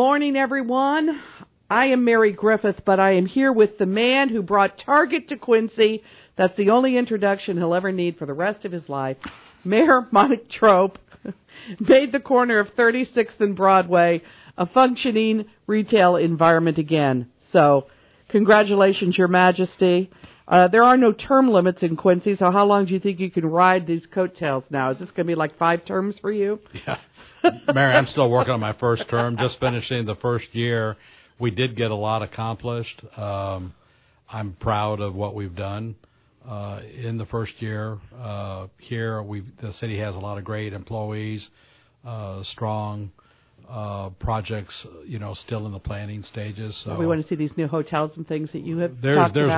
morning, everyone. I am Mary Griffith, but I am here with the man who brought Target to Quincy. That's the only introduction he'll ever need for the rest of his life. Mayor Mike Trope made the corner of 36th and Broadway a functioning retail environment again. So, congratulations, Your Majesty. There are no term limits in Quincy, so how long do you think you can ride these coattails now? Is this going to be like 5 terms for you? Yeah. Mary, I'm still working on my first term, just finishing the first year. We did get a lot accomplished. I'm proud of what we've done in the first year. Here, the city has a lot of great employees, strong projects, still in the planning stages. So we want to see these new hotels and things that you have talked about. There's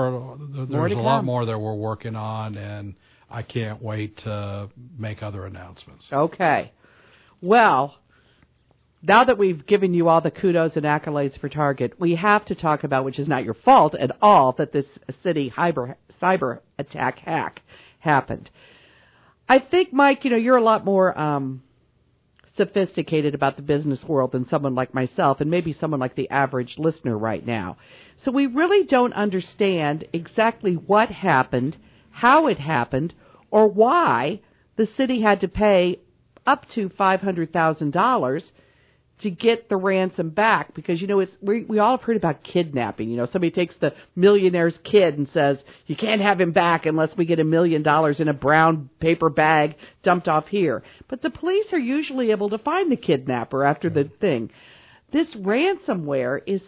a lot more that we're working on, and I can't wait to make other announcements. Okay. Well, now that we've given you all the kudos and accolades for Target, we have to talk about, which is not your fault at all, that this city cyber attack hack happened. I think, Mike, you're a lot more sophisticated about the business world than someone like myself and maybe someone like the average listener right now. So we really don't understand exactly what happened, how it happened, or why the city had to pay up to $500,000 to get the ransom back, because we all have heard about kidnapping. Somebody takes the millionaire's kid and says you can't have him back unless we get $1 million in a brown paper bag dumped off here. But the police are usually able to find the kidnapper after the thing. This ransomware is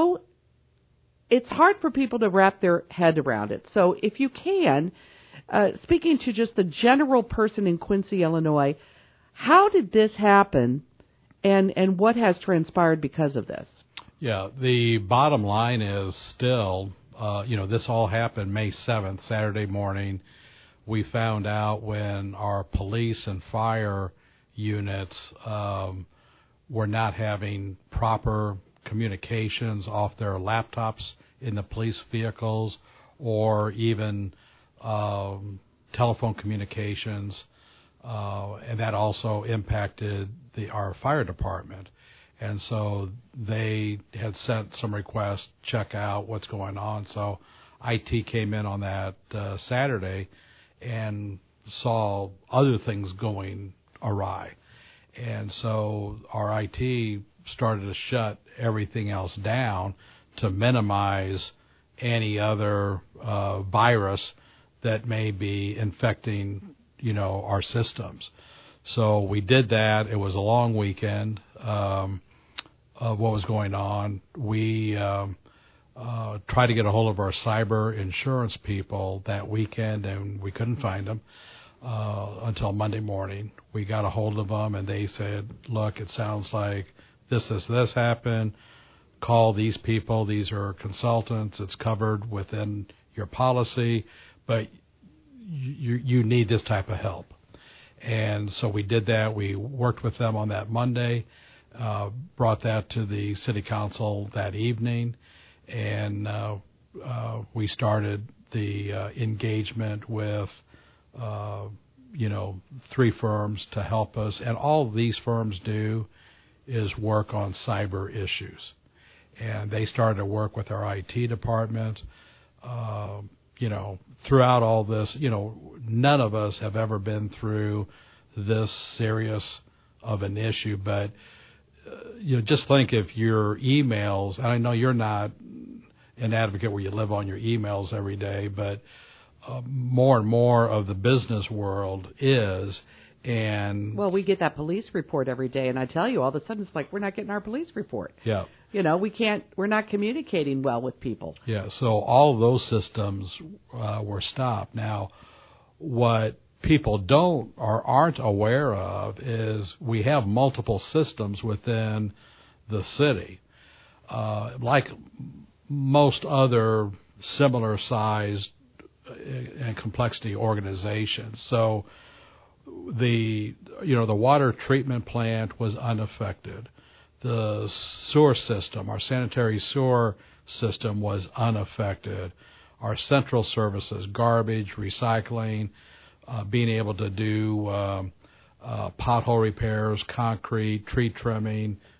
it's hard for people to wrap their head around it. So if you can, speaking to just the general person in Quincy, Illinois, how did this happen, and what has transpired because of this? Yeah, the bottom line is still, this all happened May 7th, Saturday morning. We found out when our police and fire units were not having proper communications off their laptops in the police vehicles, or even telephone communications. And that also impacted our fire department. And so they had sent some requests, check out what's going on. So IT came in on that Saturday and saw other things going awry. And so our IT started to shut everything else down to minimize any other virus that may be infecting our systems. So we did that. It was a long weekend of what was going on. We tried to get a hold of our cyber insurance people that weekend, and we couldn't find them until Monday morning. We got a hold of them, and they said, look, it sounds like this happened. Call these people. These are consultants. It's covered within your policy, but you need this type of help. And so we did that. We worked with them on that Monday, brought that to the city council that evening, and we started the engagement with 3 firms to help us. And all these firms do is work on cyber issues. And they started to work with our IT department. Throughout all this, none of us have ever been through this serious of an issue. But, just think if your emails, and I know you're not an advocate where you live on your emails every day, but more and more of the business world is. And well, we get that police report every day, and I tell you, all of a sudden it's like we're not getting our police report. Yeah. We're not communicating well with people. Yeah, so all of those systems were stopped. Now, what people don't or aren't aware of is we have multiple systems within the city, like most other similar sized and complexity organizations. So the water treatment plant was unaffected. The sewer system, our sanitary sewer system, was unaffected. Our central services, garbage, recycling, being able to do pothole repairs, concrete, tree trimming,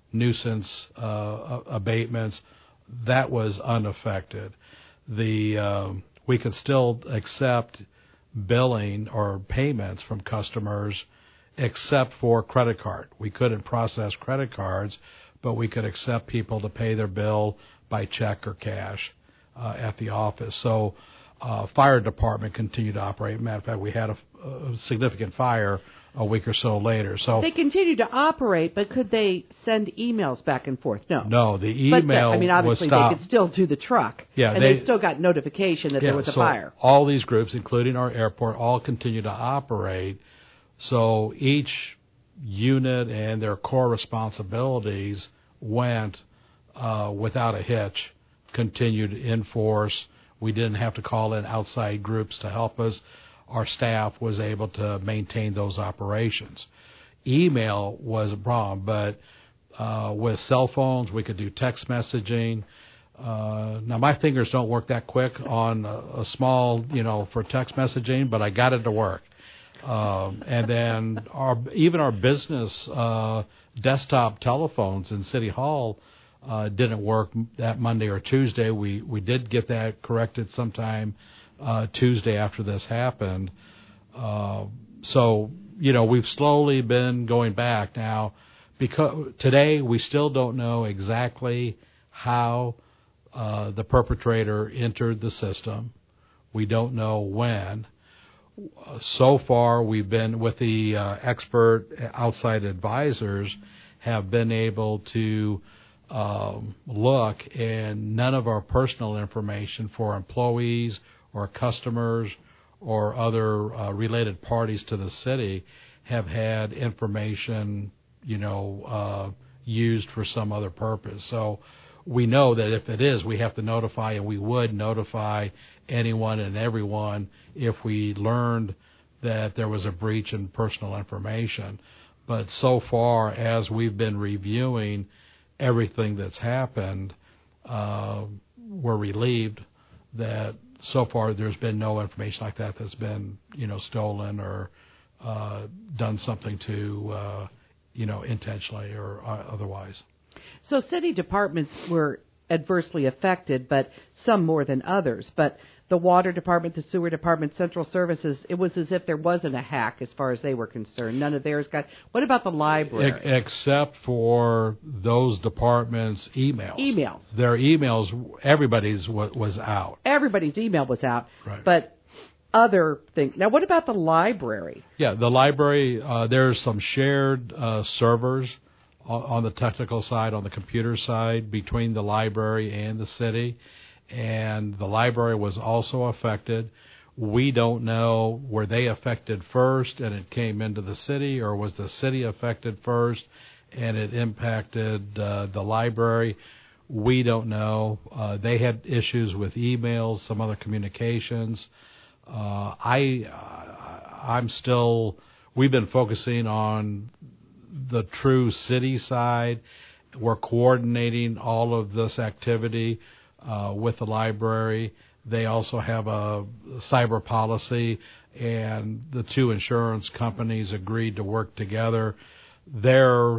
nuisance abatements, that was unaffected. We could still accept billing or payments from customers except for credit card. We couldn't process credit cards, but we could accept people to pay their bill by check or cash at the office. So fire department continued to operate. Matter of fact, we had a significant fire a week or so later. So they continued to operate, but could they send emails back and forth? No. No, the email obviously was stopped. they could still do the truck. Yeah, and they still got notification that there was a fire. All these groups, including our airport, all continue to operate. So each unit and their core responsibilities went without a hitch, continued in force. We didn't have to call in outside groups to help us. Our staff was able to maintain those operations. Email was a problem, but with cell phones, we could do text messaging. Now, my fingers don't work that quick on a small, for text messaging, but I got it to work. And then even our business desktop telephones in City Hall didn't work that Monday or Tuesday. We did get that corrected sometime Tuesday after this happened. So, we've slowly been going back now, because today we still don't know exactly how the perpetrator entered the system. We don't know when. So far, we've been with the expert outside advisors have been able to look, and none of our personal information for employees or customers or other related parties to the city have had information, used for some other purpose. So we know that if it is, we have to notify, and we would notify anyone and everyone if we learned that there was a breach in personal information. But so far, as we've been reviewing everything that's happened, we're relieved that so far there's been no information like that that's been, stolen or done something to, intentionally or otherwise. So city departments were adversely affected, but some more than others. But the water department, the sewer department, central services, it was as if there wasn't a hack as far as they were concerned. None of theirs got. What about the library? Except for those departments' emails. Emails. Their emails, everybody's was out. Everybody's email was out. Right. But other things. Now, what about the library? Yeah, the library, there's some shared servers on the technical side, on the computer side, between the library and the city. And the library was also affected. We don't know, were they affected first and it came into the city, or was the city affected first and it impacted the library? We don't know. They had issues with emails, some other communications. We've been focusing on the true city side. We're coordinating all of this activity with the library. They also have a cyber policy, and the two insurance companies agreed to work together. Their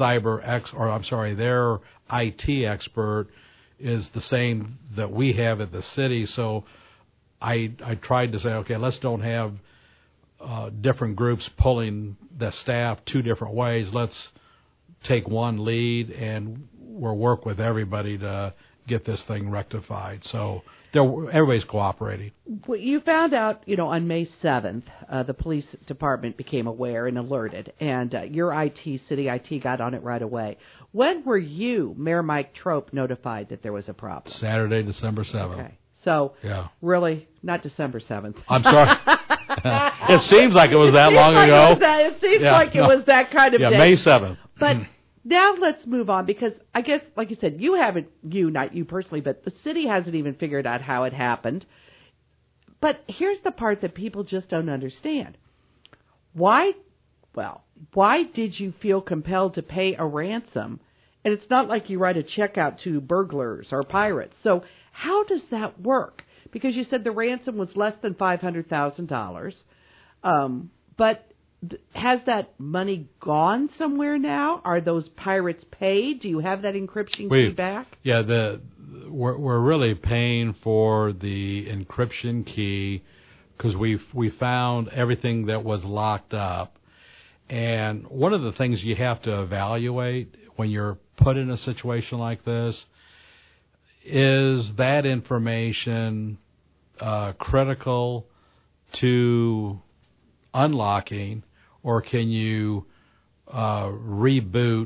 their IT expert is the same that we have at the city. So I tried to say, okay, let's don't have different groups pulling the staff two different ways. Let's take one lead, and we'll work with everybody to get this thing rectified. So everybody's cooperating. Well, you found out, on May 7th, the police department became aware and alerted, and your city IT got on it right away. When were you, Mayor Mike Trope, notified that there was a problem? Saturday, December 7th. Okay. So, yeah. Really, not December 7th. I'm sorry. It seems like it was that long ago. It seems like it was that kind of day. Yeah, May 7th. But now let's move on, because I guess, like you said, not you personally, but the city hasn't even figured out how it happened. But here's the part that people just don't understand. Why did you feel compelled to pay a ransom? And it's not like you write a check out to burglars or pirates. So how does that work? Because you said the ransom was less than $500,000. But has that money gone somewhere now? Are those pirates paid? Do you have that encryption key back? Yeah, we're really paying for the encryption key because we found everything that was locked up. And one of the things you have to evaluate when you're put in a situation like this is that information critical to unlocking, or can you reboot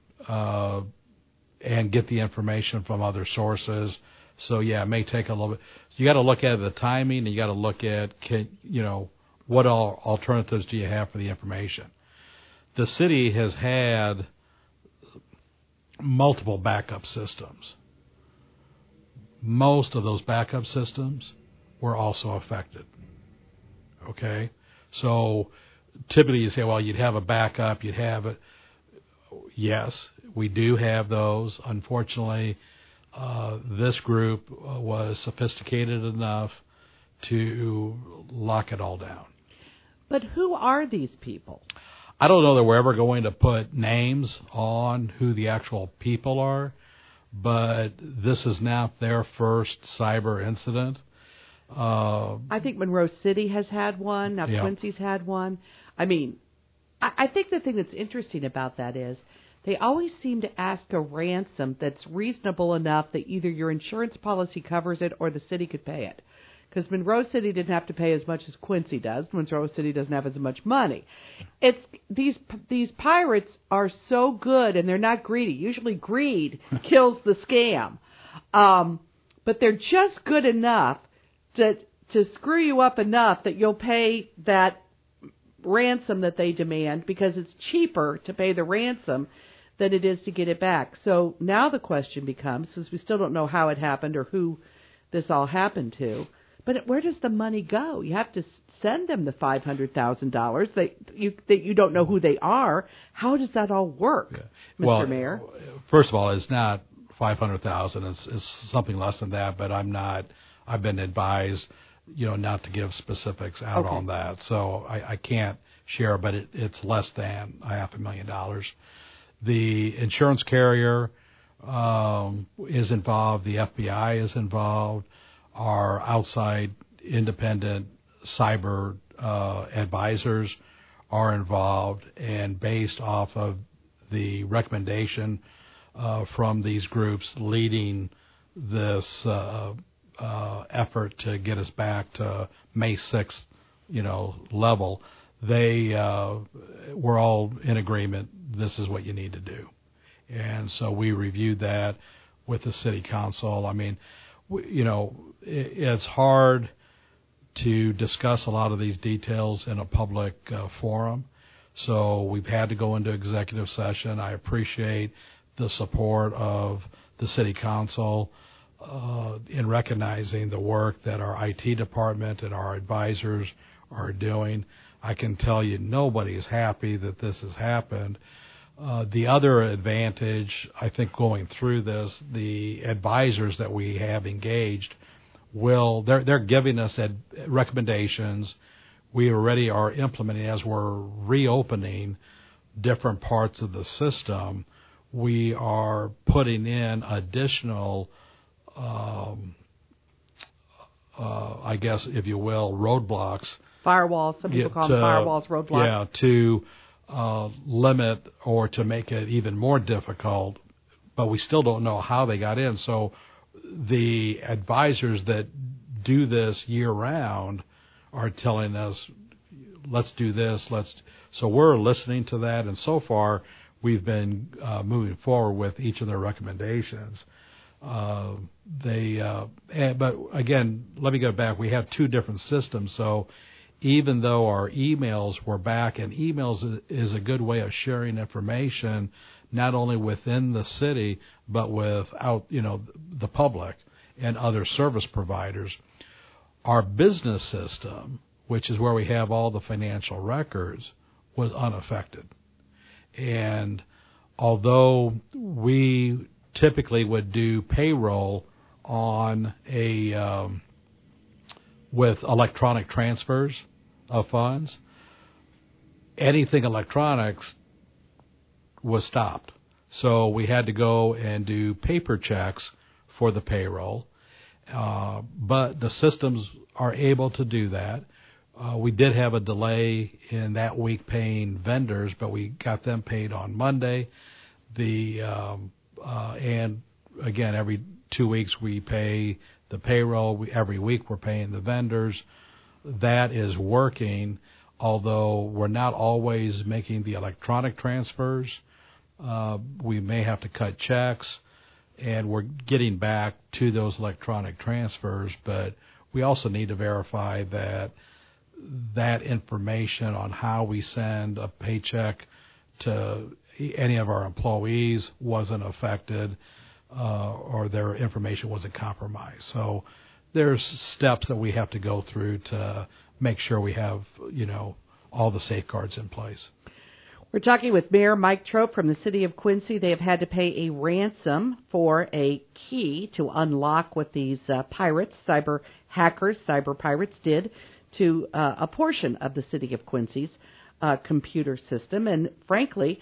and get the information from other sources? So yeah, it may take a little bit. You got to look at the timing, and you got to look at what alternatives do you have for the information. The city has had multiple backup systems. Most of those backup systems were also affected. Okay? So typically you say, well, you'd have a backup, you'd have it. Yes, we do have those. Unfortunately, this group was sophisticated enough to lock it all down. But who are these people? I don't know that we're ever going to put names on who the actual people are, but this is not their first cyber incident. I think Monroe City has had one. Now Quincy's had one. I mean, I think the thing that's interesting about that is they always seem to ask a ransom that's reasonable enough that either your insurance policy covers it or the city could pay it. Because Monroe City didn't have to pay as much as Quincy does. Monroe City doesn't have as much money. It's these pirates are so good, and they're not greedy. Usually greed kills the scam. But they're just good enough to screw you up enough that you'll pay that ransom that they demand, because it's cheaper to pay the ransom than it is to get it back. So now the question becomes, since we still don't know how it happened or who this all happened to, but where does the money go? You have to send them the $500,000 that you don't know who they are. How does that all work, Mr. Mayor? First of all, it's not $500,000. It's something less than that. But I've been advised, not to give specifics out on that. So I can't share, but it's less than $500,000. The insurance carrier is involved. The FBI is involved. Our outside independent cyber advisors are involved, and based off of the recommendation from these groups leading this effort to get us back to May 6th, level, we're all in agreement. This is what you need to do. And so we reviewed that with the city council. I mean, it's hard to discuss a lot of these details in a public forum. So we've had to go into executive session. I appreciate the support of the city council in recognizing the work that our IT department and our advisors are doing. I can tell you nobody's happy that this has happened. The other advantage, I think, going through this, the advisors that we have engaged they're giving us recommendations. We already are implementing, as we're reopening different parts of the system, we are putting in additional, I guess, if you will, roadblocks. Firewalls. Some people call them firewalls, roadblocks. Yeah, to limit or to make it even more difficult, but we still don't know how they got in. So the advisors that do this year-round are telling us, let's do this. So we're listening to that, and so far we've been moving forward with each of their recommendations. But again, let me go back. We have two different systems, so even though our emails were back, and emails is a good way of sharing information, not only within the city, but without, the public and other service providers. Our business system, which is where we have all the financial records, was unaffected. And although we typically would do payroll on with electronic transfers of funds, anything electronics was stopped. So we had to go and do paper checks for the payroll. But the systems are able to do that. We did have a delay in that week paying vendors, but we got them paid on Monday. And again, every 2 weeks we pay the payroll. Every week we're paying the vendors. That is working, although we're not always making the electronic transfers. We may have to cut checks, and we're getting back to those electronic transfers, but we also need to verify that information on how we send a paycheck to any of our employees wasn't affected, or their information wasn't compromised. So there's steps that we have to go through to make sure we have, all the safeguards in place. We're talking with Mayor Mike Trope from the city of Quincy. They have had to pay a ransom for a key to unlock what these cyber pirates did to a portion of the city of Quincy's computer system. And frankly,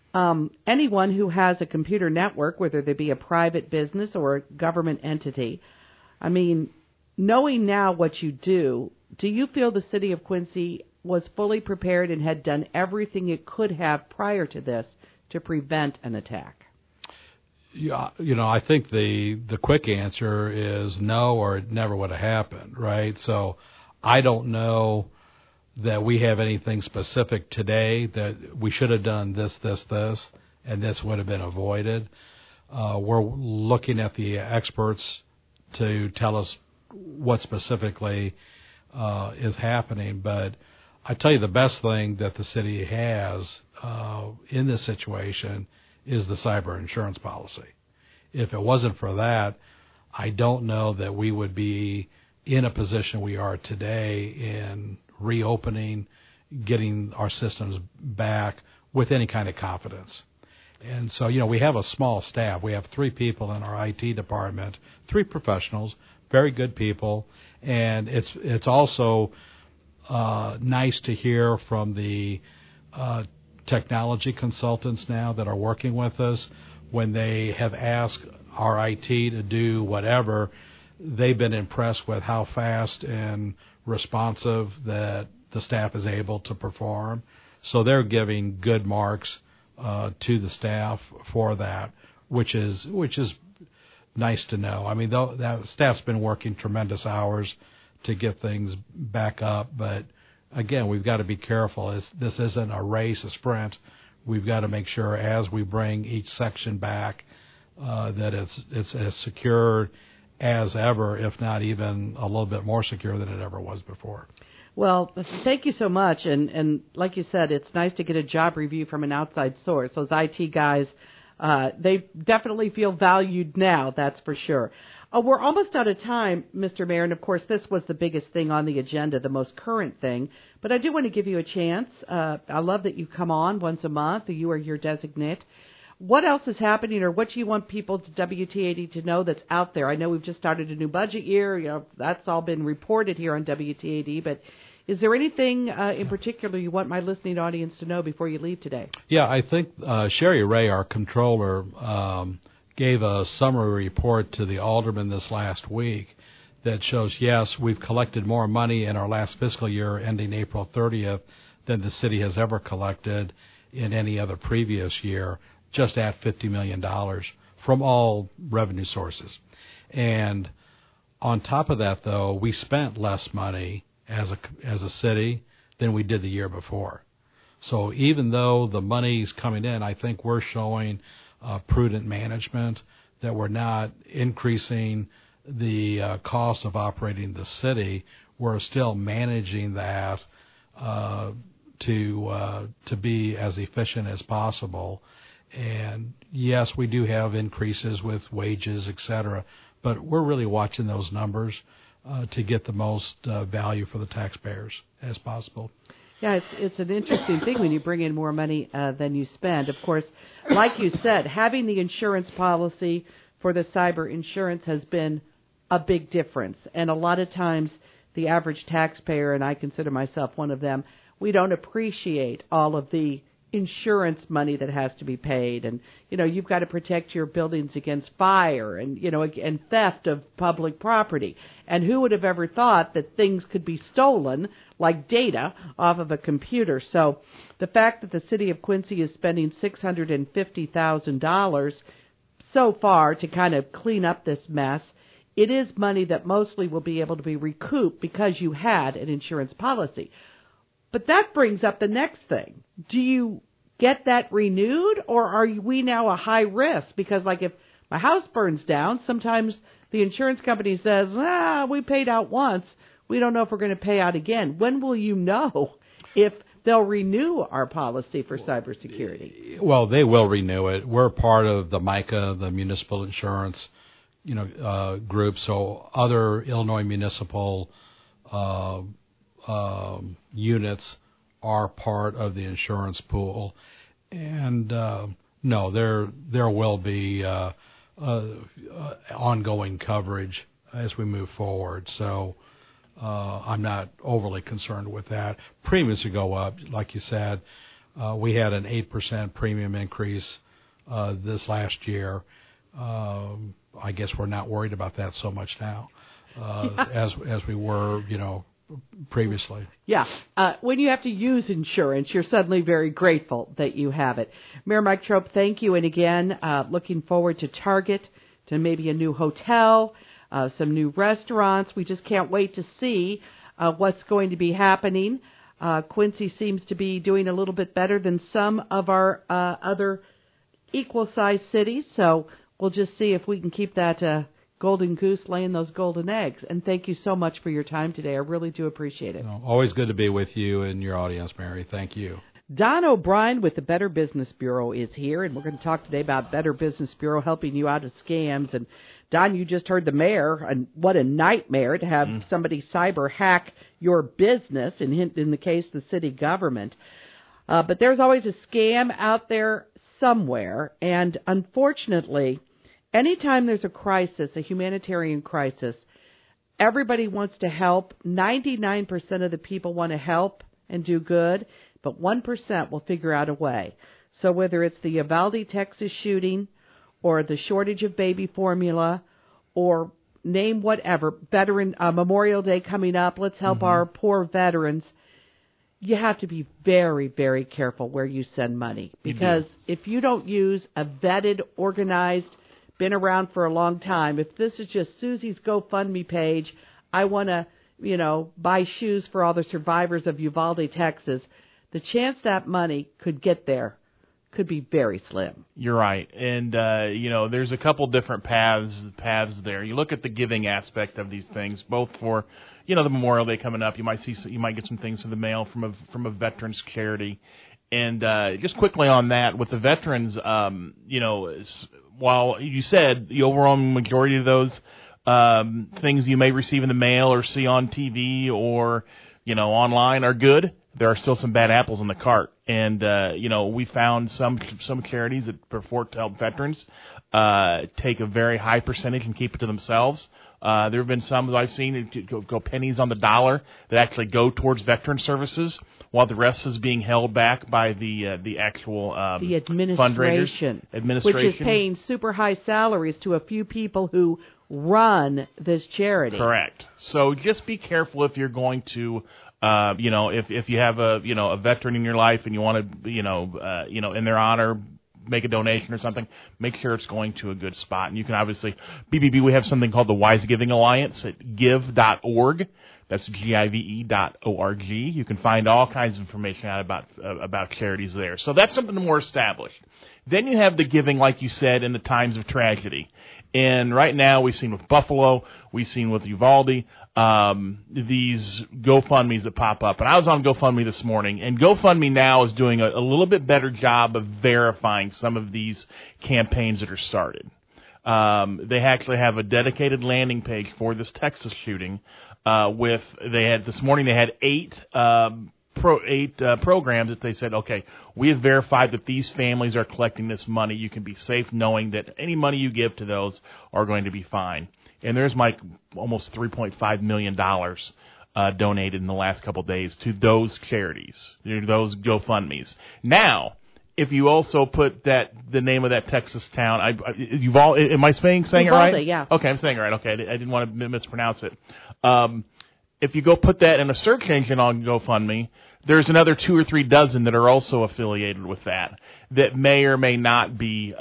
anyone who has a computer network, whether they be a private business or a government entity, I mean, knowing now what you do you feel the city of Quincy was fully prepared and had done everything it could have prior to this to prevent an attack? Yeah, I think the quick answer is no, or it never would have happened, right? So I don't know that we have anything specific today that we should have done this, and this would have been avoided. We're looking at the experts to tell us what specifically is happening, but I tell you, the best thing that the city has in this situation is the cyber insurance policy. If it wasn't for that, I don't know that we would be in a position we are today in reopening, getting our systems back with any kind of confidence. And so, we have a small staff. We have 3 people in our IT department, 3 professionals, very good people, and it's also nice to hear from the technology consultants now that are working with us. When they have asked our IT to do whatever, they've been impressed with how fast and responsive that the staff is able to perform. So they're giving good marks to the staff for that, which is nice to know. I mean, that staff's been working tremendous hours to get things back up, but again, we've got to be careful. This isn't a race, a sprint. We've got to make sure as we bring each section back that it's as secure as ever, if not even a little bit more secure than it ever was before. Well, thank you so much. And like you said, it's nice to get a job review from an outside source. Those IT guys, they definitely feel valued now, that's for sure. We're almost out of time, Mr. Mayor, and of course this was the biggest thing on the agenda, the most current thing. But I do want to give you a chance. I love that you come on once a month. You are your designate. What else is happening, or what do you want people to WTAD to know that's out there? I know we've just started a new budget year. That's all been reported here on WTAD, but is there anything in particular you want my listening audience to know before you leave today? Yeah, I think Sherry Ray, our controller, gave a summary report to the aldermen this last week that shows, yes, we've collected more money in our last fiscal year ending April 30th than the city has ever collected in any other previous year, just at $50 million from all revenue sources. And on top of that, though, we spent less money as a city than we did the year before. So even though the money's coming in, I think we're showing prudent management, that we're not increasing the cost of operating the city. We're still managing that to be as efficient as possible. And yes, we do have increases with wages, et cetera, but we're really watching those numbers to get the most value for the taxpayers as possible. Yeah, it's an interesting thing when you bring in more money than you spend. Of course, like you said, having the insurance policy for the cyber insurance has been a big difference. And a lot of times the average taxpayer, and I consider myself one of them, we don't appreciate all of the insurance money that has to be paid. And, you've got to protect your buildings against fire and, and theft of public property. And who would have ever thought that things could be stolen, like data, off of a computer? So the fact that the city of Quincy is spending $650,000 so far to kind of clean up this mess, it is money that mostly will be able to be recouped because you had an insurance policy. But that brings up the next thing. Do you get that renewed, or are we now a high risk? Because, like, if my house burns down, sometimes the insurance company says, we paid out once. We don't know if we're going to pay out again. When will you know if they'll renew our policy for cybersecurity? Well, they will renew it. We're part of the MICA, the Municipal Insurance group, so other Illinois municipal units are part of the insurance pool, and no, there will be ongoing coverage as we move forward. So I'm not overly concerned with that. Premiums will go up, like you said. We had an 8% premium increase this last year. I guess we're not worried about that so much now as we were, previously. Yeah. When you have to use insurance, you're suddenly very grateful that you have it. Mayor Mike Trope, thank you. And again, looking forward to Target, to maybe a new hotel, some new restaurants. We just can't wait to see what's going to be happening. Quincy seems to be doing a little bit better than some of our other equal-sized cities. So we'll just see if we can keep that golden goose laying those golden eggs. And thank you so much for your time today. I really do appreciate it. Always good to be with you and your audience, Mary. Thank you. Don O'Brien with the Better Business Bureau is here, and we're going to talk today about Better Business Bureau helping you out of scams. And Don, you just heard the mayor, and what a nightmare to have somebody cyber hack your business, in the case the city government. But there's always a scam out there somewhere, and unfortunately, anytime there's a crisis, a humanitarian crisis, everybody wants to help. 99% of the people want to help and do good, but 1% will figure out a way. So whether it's the Uvalde, Texas shooting, or the shortage of baby formula, or name whatever, veteran Memorial Day coming up, let's help our poor veterans. You have to be very, very careful where you send money, because if you don't use a vetted, organized, been around for a long time, if this is just Susie's GoFundMe page, I want to, buy shoes for all the survivors of Uvalde, Texas, the chance that money could get there could be very slim. You're right. And, there's a couple different paths there. You look at the giving aspect of these things, both for, the Memorial Day coming up. You might get some things in the mail from a veterans charity. And just quickly on that, with the veterans, while you said the overwhelming majority of those things you may receive in the mail or see on TV or, online are good, there are still some bad apples in the cart. And, we found some charities that purport to help veterans take a very high percentage and keep it to themselves. There have been some that I've seen go pennies on the dollar that actually go towards veteran services, while the rest is being held back by the actual the administration, which is paying super high salaries to a few people who run this charity. Correct. So just be careful if you're going to, if you have a veteran in your life and you want to, in their honor, make a donation or something, make sure it's going to a good spot. And you can obviously, BBB, we have something called the Wise Giving Alliance at give.org. That's give.org. You can find all kinds of information out about charities there. So that's something more established. Then you have the giving, like you said, in the times of tragedy. And right now we've seen with Buffalo, we've seen with Uvalde, these GoFundMes that pop up. And I was on GoFundMe this morning, and GoFundMe now is doing a little bit better job of verifying some of these campaigns that are started. They actually have a dedicated landing page for this Texas shooting. This morning they had eight programs that they said, okay, we have verified that these families are collecting this money. You can be safe knowing that any money you give to those are going to be fine. And there's almost $3.5 million donated in the last couple of days to those charities, those GoFundMes. Now, if you also put the name of that Texas town, am I saying it right? Yeah. Okay, I'm saying it right. Okay, I didn't want to mispronounce it. If you go put that in a search engine on GoFundMe, there's another 2 or 3 dozen that are also affiliated with that may or may not be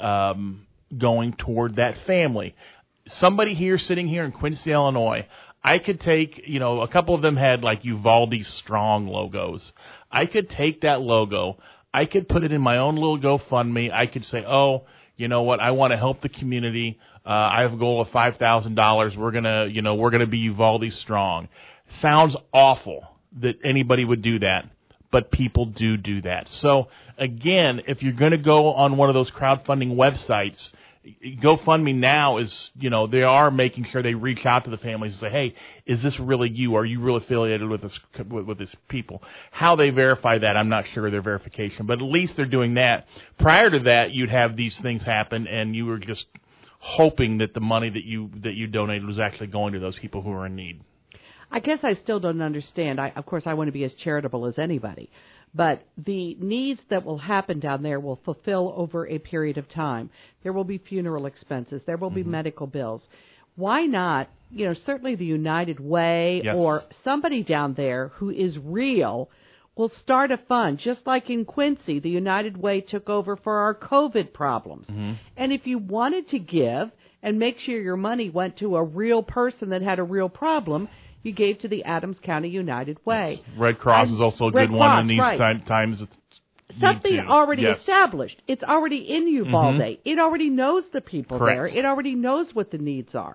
going toward that family. Somebody here sitting here in Quincy, Illinois, I could take, a couple of them had like Uvalde Strong logos. I could take that logo, I could put it in my own little GoFundMe. I could say, oh, you know what, I want to help the community. I have a goal of $5,000. We're gonna be Uvalde Strong. Sounds awful that anybody would do that, but people do that. So again, if you're going to go on one of those crowdfunding websites, GoFundMe now is, they are making sure they reach out to the families and say, hey, is this really you? Are you really affiliated with this people? How they verify that, I'm not sure of their verification, but at least they're doing that. Prior to that, you'd have these things happen, and you were just hoping that the money that you donated was actually going to those people who are in need. I guess I still don't understand. Of course, I want to be as charitable as anybody. But the needs that will happen down there will fulfill over a period of time. There will be funeral expenses. There will be medical bills. Why not, certainly the United Way or somebody down there who is real will start a fund, just like in Quincy, the United Way took over for our COVID problems. And if you wanted to give and make sure your money went to a real person that had a real problem, you gave to the Adams County United Way. Yes. Red Cross is also a good one in these times. Something already established. It's already in Uvalde. It already knows the people there. It already knows what the needs are.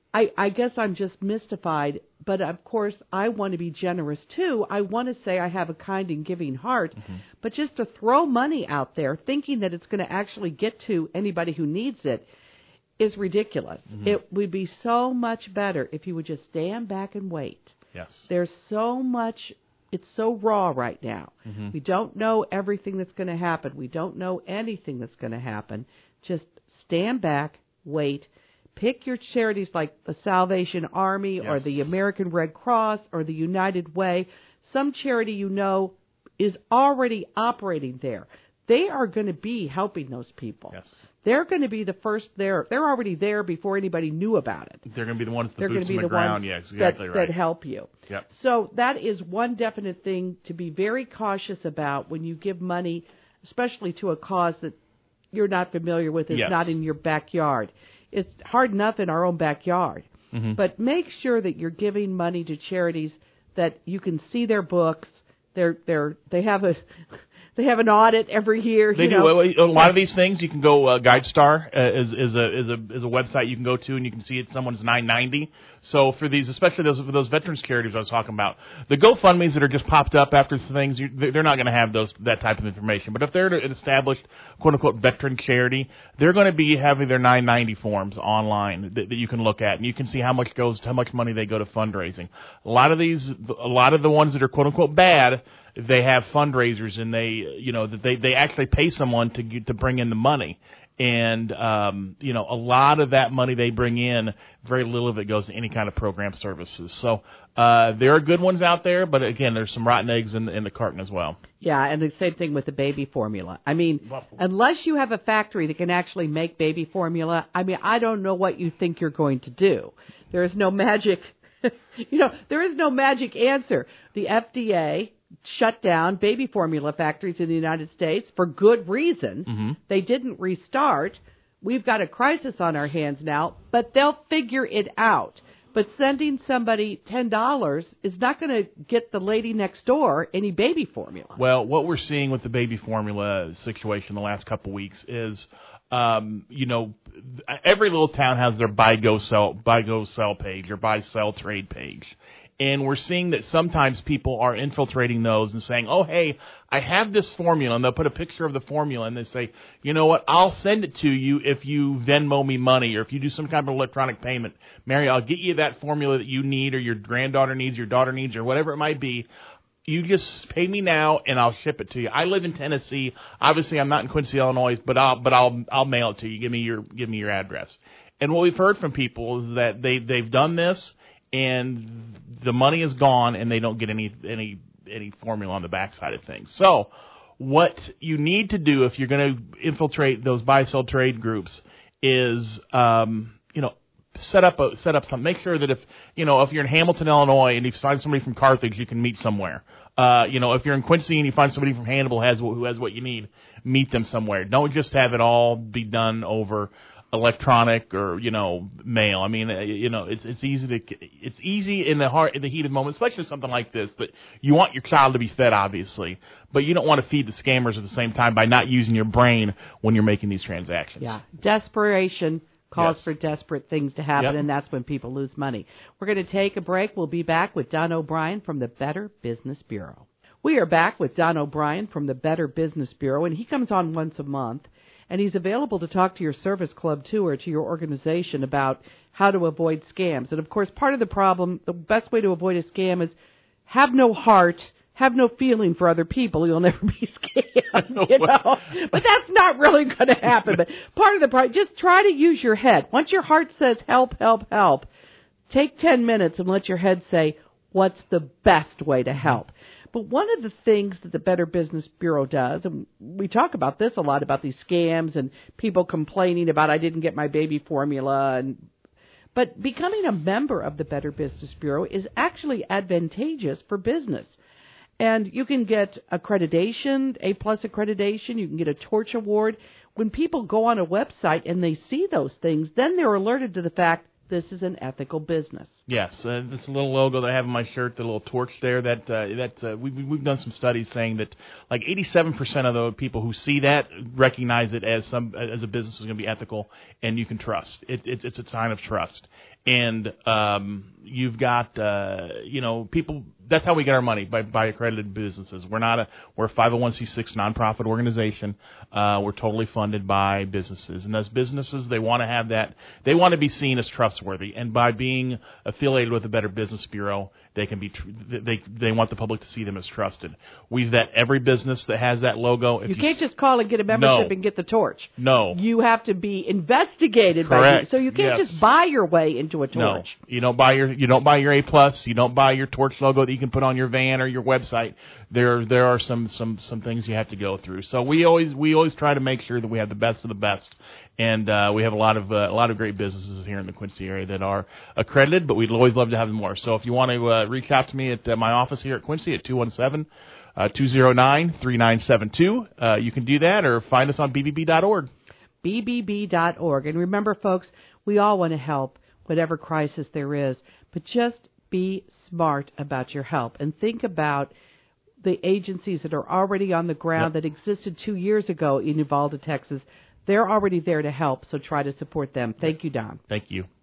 I guess I'm just mystified, but of course I want to be generous too. I want to say I have a kind and giving heart, but just to throw money out there thinking that it's going to actually get to anybody who needs it is ridiculous. It would be so much better if you would just stand back and wait. Yes. There's so much, it's so raw right now. We don't know everything that's going to happen. We don't know anything that's going to happen. Just stand back, wait. Pick your charities like the Salvation Army or the American Red Cross or the United Way. Some charity is already operating there. They are going to be helping those people. Yes. They're going to be the first there. They're already there before anybody knew about it. They're going to be the ones that boots on the ground. Yes, exactly right. That help you. Yep. So that is one definite thing to be very cautious about when you give money, especially to a cause that you're not familiar with. It's not in your backyard. It's hard enough in our own backyard. But make sure that you're giving money to charities that you can see their books. They have an audit every year. They do. A lot of these things, you can go. GuideStar is a website you can go to, and you can see it. Someone's $9.90. So for these, especially those veterans charities I was talking about, the GoFundMes that are just popped up after things, they're not going to have that type of information. But if they're an established quote unquote veteran charity, they're going to be having their $9.90 forms online that you can look at, and you can see how much money they go to fundraising. A lot of the ones that are quote unquote bad, they have fundraisers, and they actually pay someone to bring in the money. And, a lot of that money they bring in, very little of it goes to any kind of program services. So, there are good ones out there, but again, there's some rotten eggs in the carton as well. Yeah, and the same thing with the baby formula. I mean, unless you have a factory that can actually make baby formula, I don't know what you think you're going to do. There is no magic, there is no magic answer. The FDA shut down baby formula factories in the United States for good reason. They didn't restart. We've got a crisis on our hands now, but they'll figure it out. But sending somebody $10 is not going to get the lady next door any baby formula. Well, what we're seeing with the baby formula situation the last couple of weeks is, every little town has their buy, go, sell page or buy, sell, trade page. And we're seeing that sometimes people are infiltrating those and saying, oh, hey, I have this formula. And they'll put a picture of the formula and they say, you know what, I'll send it to you if you Venmo me money or if you do some kind of electronic payment. Mary, I'll get you that formula that you need or your granddaughter needs, your daughter needs, or whatever it might be. You just pay me now and I'll ship it to you. I live in Tennessee. Obviously, I'm not in Quincy, Illinois, but I'll mail it to you. Give me your address. And what we've heard from people is that they've done this. and the money is gone, and they don't get any formula on the backside of things. So what you need to do if you're going to infiltrate those buy-sell trade groups is, set up something. Make sure that if you're in Hamilton, Illinois, and you find somebody from Carthage, you can meet somewhere. If you're in Quincy and you find somebody from Hannibal who has what you need, meet them somewhere. Don't just have it all be done over electronic or mail. I mean, it's easy in the heat of the moment, especially something like this, that you want your child to be fed, obviously, but you don't want to feed the scammers at the same time by not using your brain when you're making these transactions. Yeah, desperation calls Yes. for desperate things to happen, Yep. and that's when people lose money. We're going to take a break. We'll be back with Don O'Brien from the Better Business Bureau. We are back with Don O'Brien from the Better Business Bureau, and he comes on once a month, and he's available to talk to your service club, too, or to your organization about how to avoid scams. And, of course, part of the problem, the best way to avoid a scam is have no heart, have no feeling for other people. You'll never be scammed, But that's not really going to happen. But part of the problem, just try to use your head. Once your heart says help, help, help, take 10 minutes and let your head say, what's the best way to help? But one of the things that the Better Business Bureau does, and we talk about this a lot, about these scams and people complaining about I didn't get my baby formula, but becoming a member of the Better Business Bureau is actually advantageous for business. And you can get accreditation, A+ accreditation, you can get a Torch Award. When people go on a website and they see those things, then they're alerted to the fact this is an ethical business. Yes, this little logo that I have on my shirt, the little torch there. We've done some studies saying that like 87% of the people who see that recognize it as a business is going to be ethical and you can trust. It's a sign of trust. And you've got people. That's how we get our money, by accredited businesses. We're a 501c6 nonprofit organization. We're totally funded by businesses, and those businesses, they want to have that. They want to be seen as trustworthy, and by being affiliated with the Better Business Bureau, they can be. They want the public to see them as trusted. We vet every business that has that logo. You can't just call and get a membership and get the torch. No, you have to be investigated. Correct. So you can't just buy your way into a torch. No, you don't buy your A+. You don't buy your torch logo that you can put on your van or your website. There are some things you have to go through. So we always try to make sure that we have the best of the best, and we have a lot of great businesses here in the Quincy area that are accredited, but we'd always love to have more. So if you want to reach out to me at my office here at Quincy at 217-209-3972, you can do that, or find us on bbb.org. bbb.org. And remember, folks, we all want to help whatever crisis there is, but just be smart about your help and think about the agencies that are already on the ground that existed 2 years ago in Uvalde, Texas. They're already there to help, so try to support them. Thank you, Don. Thank you.